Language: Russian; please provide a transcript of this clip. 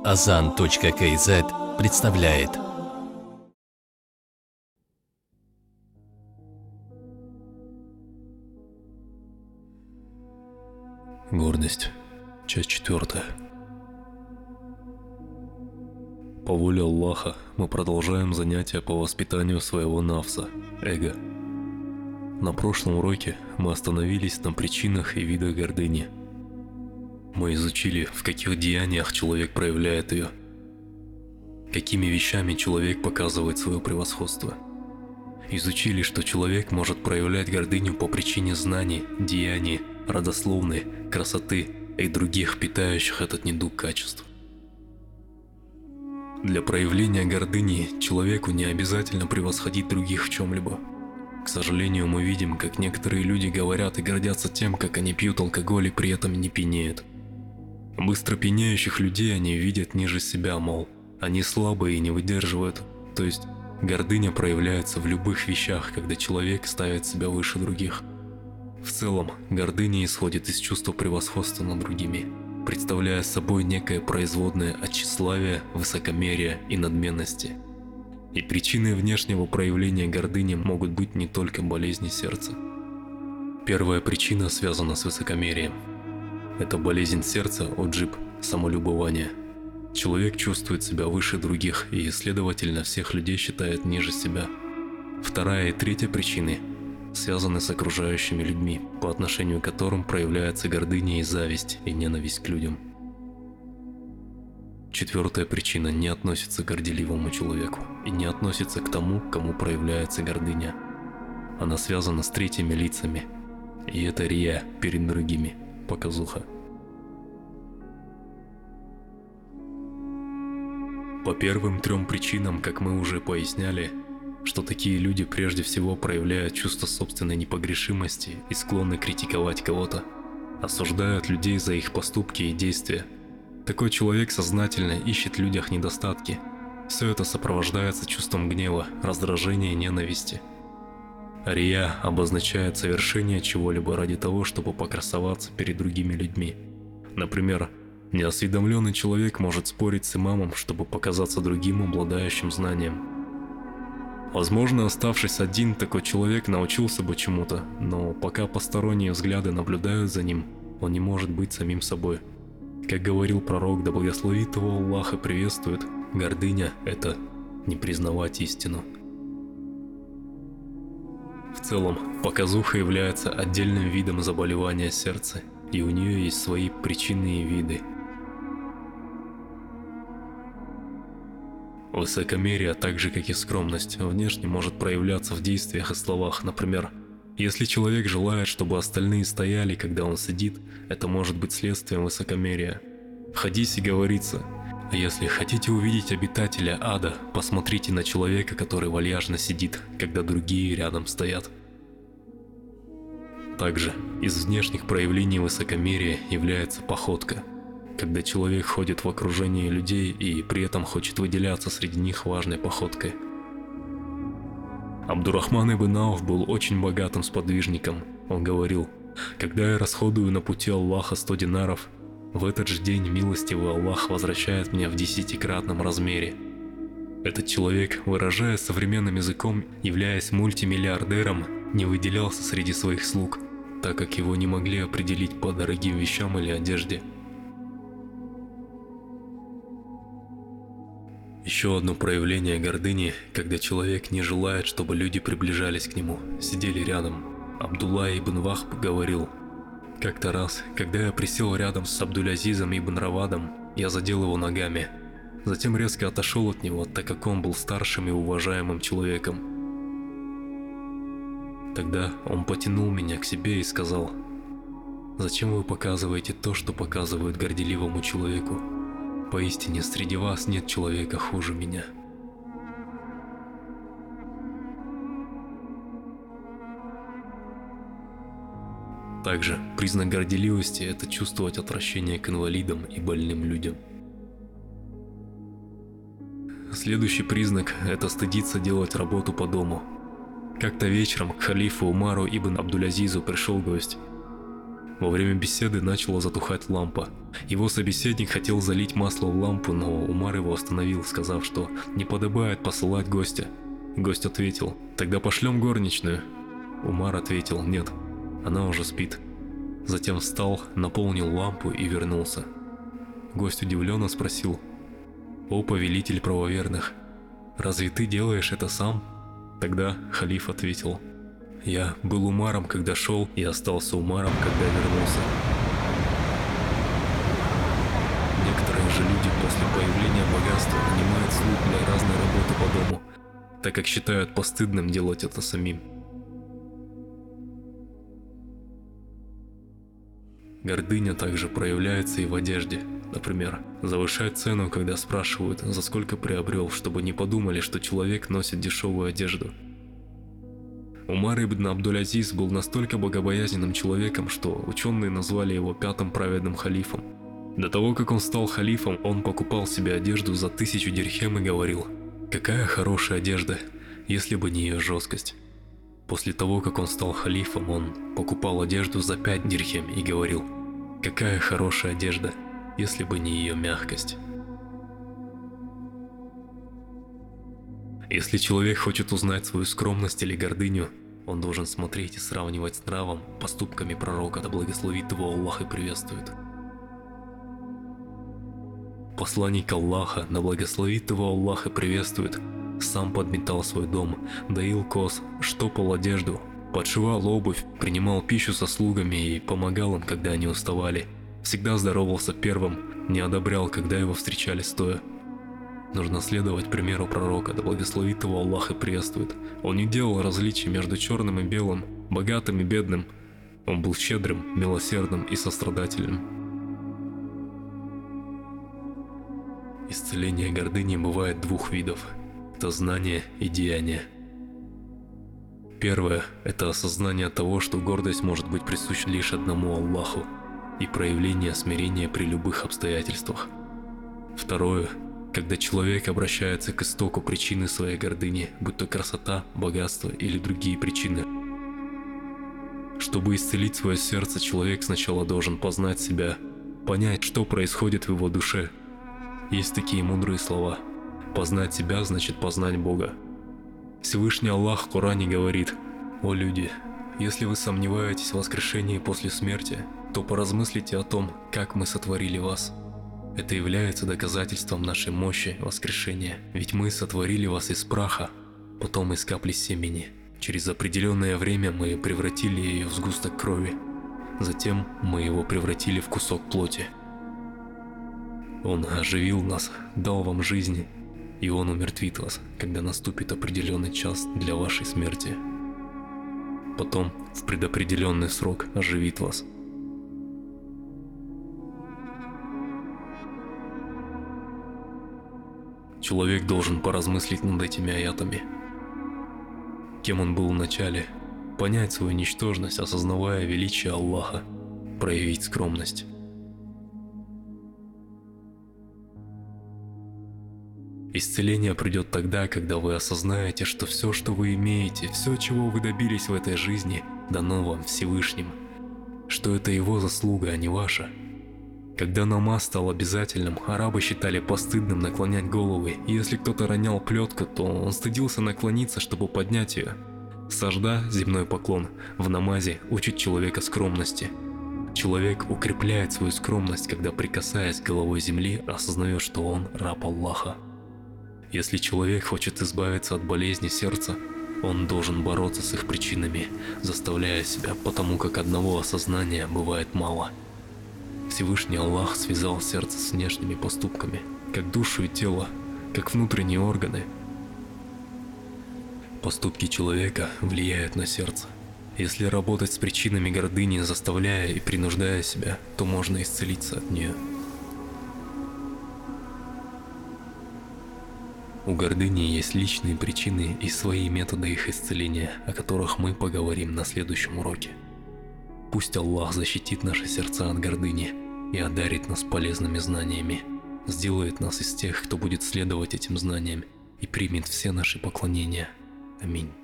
Azan.kz представляет. Гордость. Часть 4. По воле Аллаха мы продолжаем занятия по воспитанию своего нафса, эго. На прошлом уроке мы остановились на причинах и видах гордыни. Мы изучили, в каких деяниях человек проявляет ее, какими вещами человек показывает свое превосходство. Изучили, что человек может проявлять гордыню по причине знаний, деяний, родословной, красоты и других питающих этот недуг качеств. Для проявления гордыни человеку не обязательно превосходить других в чем-либо. К сожалению, мы видим, как некоторые люди говорят и гордятся тем, как они пьют алкоголь и при этом не пьянеют. Быстро пьянеющих людей они видят ниже себя, мол, они слабые и не выдерживают. То есть гордыня проявляется в любых вещах, когда человек ставит себя выше других. В целом, гордыня исходит из чувства превосходства над другими, представляя собой некое производное от тщеславия, высокомерия и надменности. И причиной внешнего проявления гордыни могут быть не только болезни сердца. Первая причина связана с высокомерием. Это болезнь сердца, оджиб, самолюбование. Человек чувствует себя выше других и, следовательно, всех людей считает ниже себя. Вторая и третья причины связаны с окружающими людьми, по отношению к которым проявляется гордыня и зависть, и ненависть к людям. Четвертая причина не относится к горделивому человеку и не относится к тому, кому проявляется гордыня. Она связана с третьими лицами, и это рия перед другими, показуха. По первым трем причинам, как мы уже поясняли, что такие люди прежде всего проявляют чувство собственной непогрешимости и склонны критиковать кого-то, осуждают людей за их поступки и действия. Такой человек сознательно ищет в людях недостатки. Все это сопровождается чувством гнева, раздражения и ненависти. Рия обозначает совершение чего-либо ради того, чтобы покрасоваться перед другими людьми. Например, неосведомленный человек может спорить с имамом, чтобы показаться другим обладающим знанием. Возможно, оставшись один, такой человек научился бы чему-то, но пока посторонние взгляды наблюдают за ним, он не может быть самим собой. Как говорил пророк, да благословит его Аллах и приветствует, гордыня – это не признавать истину. В целом, показуха является отдельным видом заболевания сердца, и у нее есть свои причинные виды. Высокомерие, так же как и скромность, внешне может проявляться в действиях и словах. Например, если человек желает, чтобы остальные стояли, когда он сидит, это может быть следствием высокомерия. В хадисе говорится: если хотите увидеть обитателя ада, посмотрите на человека, который вальяжно сидит, когда другие рядом стоят. Также из внешних проявлений высокомерия является походка. Когда человек ходит в окружении людей и при этом хочет выделяться среди них важной походкой. Абдурахман ибн Ауф был очень богатым сподвижником. Он говорил: когда я расходую на пути Аллаха 100 динаров, в этот же день милостивый Аллах возвращает мне в 10-кратном размере. Этот человек, выражая современным языком, являясь мультимиллиардером, не выделялся среди своих слуг, так как его не могли определить по дорогим вещам или одежде. Еще одно проявление гордыни, когда человек не желает, чтобы люди приближались к нему, сидели рядом. Абдулла ибн Вахб говорил: как-то раз, когда я присел рядом с Абдуль-Азизом ибн Равадом, я задел его ногами. Затем резко отошел от него, так как он был старшим и уважаемым человеком. Тогда он потянул меня к себе и сказал: «Зачем вы показываете то, что показывают горделивому человеку? Поистине, среди вас нет человека хуже меня». Также признак горделивости – это чувствовать отвращение к инвалидам и больным людям. Следующий признак – это стыдиться делать работу по дому. Как-то вечером к халифу Умару ибн Абдуль-Азизу пришел гость. Во время беседы начала затухать лампа. Его собеседник хотел залить масло в лампу, но Умар его остановил, сказав, что не подобает посылать гостя. Гость ответил: «Тогда пошлем горничную». Умар ответил: «Нет, она уже спит». Затем встал, наполнил лампу и вернулся. Гость удивленно спросил: «О, повелитель правоверных, разве ты делаешь это сам?» Тогда халиф ответил: «Я был Умаром, когда шел, и остался Умаром, когда вернулся». Некоторые же люди после появления богатства нанимают слуг для разной работы по дому, так как считают постыдным делать это самим. Гордыня также проявляется и в одежде. Например, завышать цену, когда спрашивают, за сколько приобрел, чтобы не подумали, что человек носит дешевую одежду. Умар ибн Абдуль-Азиз был настолько богобоязненным человеком, что ученые назвали его пятым праведным халифом. До того, как он стал халифом, он покупал себе одежду за 1000 дирхем и говорил: «Какая хорошая одежда, если бы не ее жесткость». После того, как он стал халифом, он покупал одежду за 5 дирхем и говорил: «Какая хорошая одежда, если бы не ее мягкость». Если человек хочет узнать свою скромность или гордыню, он должен смотреть и сравнивать с нравом, поступками пророка, да благословит его Аллах и приветствует. Посланник Аллаха, да благословит его Аллах и приветствует, сам подметал свой дом, доил коз, штопал одежду, подшивал обувь, принимал пищу со слугами и помогал им, когда они уставали. Всегда здоровался первым, не одобрял, когда его встречали стоя. Нужно следовать примеру пророка, да благословит его Аллах и приветствует. Он не делал различий между черным и белым, богатым и бедным. Он был щедрым, милосердным и сострадательным. Исцеление гордыни бывает двух видов. Это знание и деяние. Первое – это осознание того, что гордость может быть присуща лишь одному Аллаху, и проявление смирения при любых обстоятельствах. Второе – когда человек обращается к истоку причины своей гордыни, будь то красота, богатство или другие причины. Чтобы исцелить свое сердце, человек сначала должен познать себя, понять, что происходит в его душе. Есть такие мудрые слова: «Познать себя значит познать Бога». Всевышний Аллах в Коране говорит: «О люди, если вы сомневаетесь в воскрешении после смерти, то поразмыслите о том, как мы сотворили вас. Это является доказательством нашей мощи воскрешения, ведь мы сотворили вас из праха, потом из капли семени. Через определенное время мы превратили ее в сгусток крови, затем мы его превратили в кусок плоти. Он оживил нас, дал вам жизнь, и Он умертвит вас, когда наступит определенный час для вашей смерти. Потом в предопределенный срок оживит вас». Человек должен поразмыслить над этими аятами. Кем он был в начале, понять свою ничтожность, осознавая величие Аллаха, проявить скромность. Исцеление придет тогда, когда вы осознаете, что все, что вы имеете, все, чего вы добились в этой жизни, дано вам Всевышним, что это Его заслуга, а не ваша. Когда намаз стал обязательным, арабы считали постыдным наклонять головы, и если кто-то ронял плетку, то он стыдился наклониться, чтобы поднять ее. Сажда, земной поклон, в намазе учит человека скромности. Человек укрепляет свою скромность, когда, прикасаясь к головой земли, осознает, что он раб Аллаха. Если человек хочет избавиться от болезни сердца, он должен бороться с их причинами, заставляя себя, потому как одного осознания бывает мало. Всевышний Аллах связал сердце с внешними поступками, как душу и тело, как внутренние органы. Поступки человека влияют на сердце. Если работать с причинами гордыни, заставляя и принуждая себя, то можно исцелиться от нее. У гордыни есть личные причины и свои методы их исцеления, о которых мы поговорим на следующем уроке. Пусть Аллах защитит наши сердца от гордыни и одарит нас полезными знаниями, сделает нас из тех, кто будет следовать этим знаниям и примет все наши поклонения. Аминь.